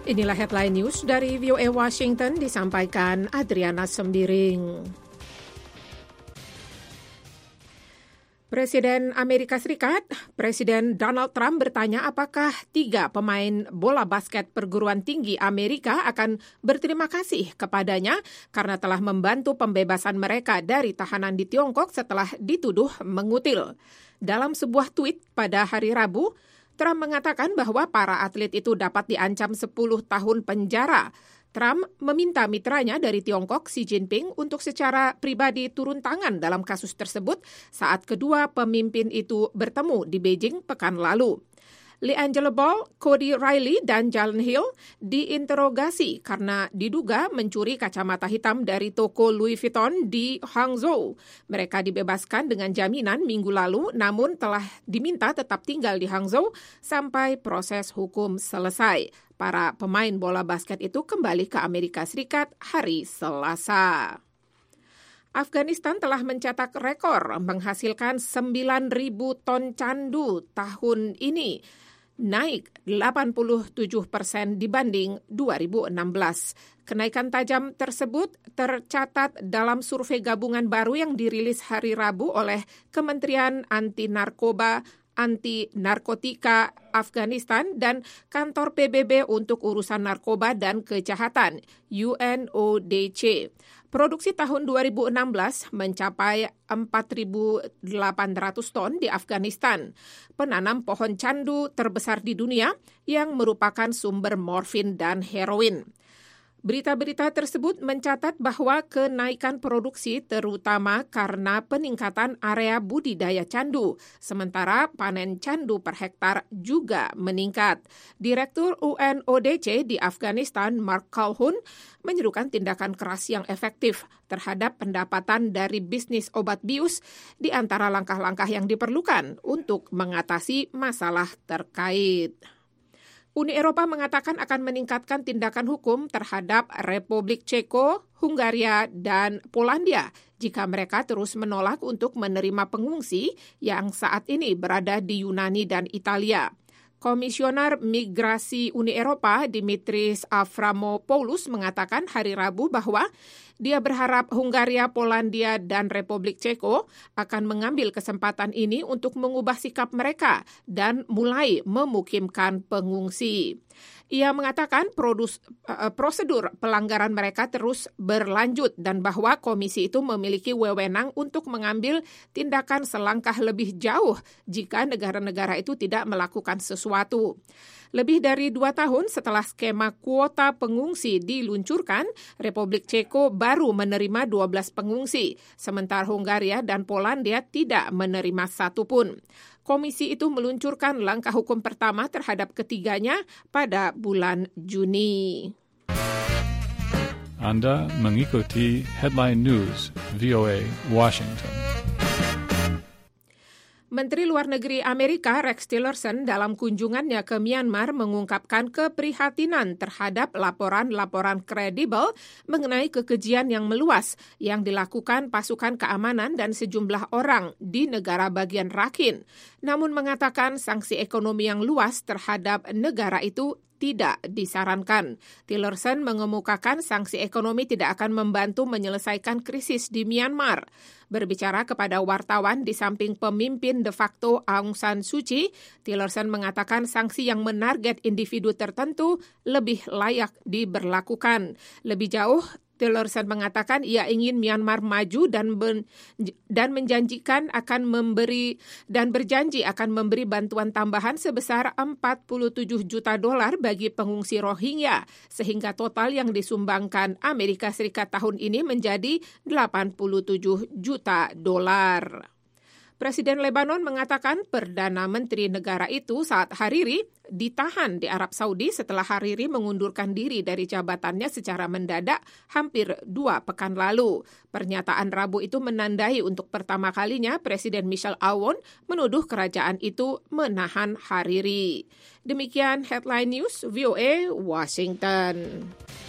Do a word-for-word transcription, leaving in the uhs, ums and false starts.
Inilah headline news dari V O A Washington disampaikan Adriana Sembiring. Presiden Amerika Serikat, Presiden Donald Trump bertanya apakah tiga pemain bola basket perguruan tinggi Amerika akan berterima kasih kepadanya karena telah membantu pembebasan mereka dari tahanan di Tiongkok setelah dituduh mengutil. Dalam sebuah tweet pada hari Rabu, Trump mengatakan bahwa para atlet itu dapat diancam sepuluh tahun penjara. Trump meminta mitranya dari Tiongkok, Xi Jinping, untuk secara pribadi turun tangan dalam kasus tersebut saat kedua pemimpin itu bertemu di Beijing pekan lalu. LiAngelo Ball, Cody Riley, dan Jalen Hill diinterogasi karena diduga mencuri kacamata hitam dari toko Louis Vuitton di Hangzhou. Mereka dibebaskan dengan jaminan minggu lalu, namun telah diminta tetap tinggal di Hangzhou sampai proses hukum selesai. Para pemain bola basket itu kembali ke Amerika Serikat hari Selasa. Afghanistan telah mencetak rekor menghasilkan sembilan ribu ton candu tahun ini, naik delapan puluh tujuh persen dibanding dua ribu enam belas. Kenaikan tajam tersebut tercatat dalam survei gabungan baru yang dirilis hari Rabu oleh Kementerian Anti-Narkoba Anti-Narkotika Afghanistan dan Kantor P B B untuk Urusan Narkoba dan Kejahatan, U N O D C. Produksi tahun dua ribu enam belas mencapai empat ribu delapan ratus ton di Afghanistan, penanam pohon candu terbesar di dunia yang merupakan sumber morfin dan heroin. Berita-berita tersebut mencatat bahwa kenaikan produksi terutama karena peningkatan area budidaya candu, sementara panen candu per hektar juga meningkat. Direktur U N O D C di Afghanistan, Mark Calhoun, menyerukan tindakan keras yang efektif terhadap pendapatan dari bisnis obat bius di antara langkah-langkah yang diperlukan untuk mengatasi masalah terkait. Uni Eropa mengatakan akan meningkatkan tindakan hukum terhadap Republik Ceko, Hungaria, dan Polandia jika mereka terus menolak untuk menerima pengungsi yang saat ini berada di Yunani dan Italia. Komisioner Migrasi Uni Eropa Dimitris Avramopoulos mengatakan hari Rabu bahwa dia berharap Hungaria, Polandia, dan Republik Ceko akan mengambil kesempatan ini untuk mengubah sikap mereka dan mulai memukimkan pengungsi. Ia mengatakan produs, uh, prosedur pelanggaran mereka terus berlanjut dan bahwa komisi itu memiliki wewenang untuk mengambil tindakan selangkah lebih jauh jika negara-negara itu tidak melakukan sesuatu. Lebih dari dua tahun setelah skema kuota pengungsi diluncurkan, Republik Ceko baru menerima dua belas pengungsi, sementara Hungaria dan Polandia tidak menerima satu pun. Komisi itu meluncurkan langkah hukum pertama terhadap ketiganya pada bulan Juni. Anda mengikuti Headline News V O A Washington. Menteri Luar Negeri Amerika Rex Tillerson dalam kunjungannya ke Myanmar mengungkapkan keprihatinan terhadap laporan-laporan kredibel mengenai kekejian yang meluas yang dilakukan pasukan keamanan dan sejumlah orang di negara bagian Rakhine, namun mengatakan sanksi ekonomi yang luas terhadap negara itu tidak disarankan. Tillerson mengemukakan sanksi ekonomi tidak akan membantu menyelesaikan krisis di Myanmar. Berbicara kepada wartawan di samping pemimpin de facto Aung San Suu Kyi, Tillerson mengatakan sanksi yang menarget individu tertentu lebih layak diberlakukan. Lebih jauh, Tillerson mengatakan ia ingin Myanmar maju dan ben, dan menjanjikan akan memberi dan berjanji akan memberi bantuan tambahan sebesar empat puluh tujuh juta dolar bagi pengungsi Rohingya, sehingga total yang disumbangkan Amerika Serikat tahun ini menjadi delapan puluh tujuh juta dolar. Presiden Lebanon mengatakan Perdana Menteri negara itu Saad Hariri ditahan di Arab Saudi setelah Hariri mengundurkan diri dari jabatannya secara mendadak hampir dua pekan lalu. Pernyataan Rabu itu menandai untuk pertama kalinya Presiden Michel Aoun menuduh kerajaan itu menahan Hariri. Demikian Headline News V O A Washington.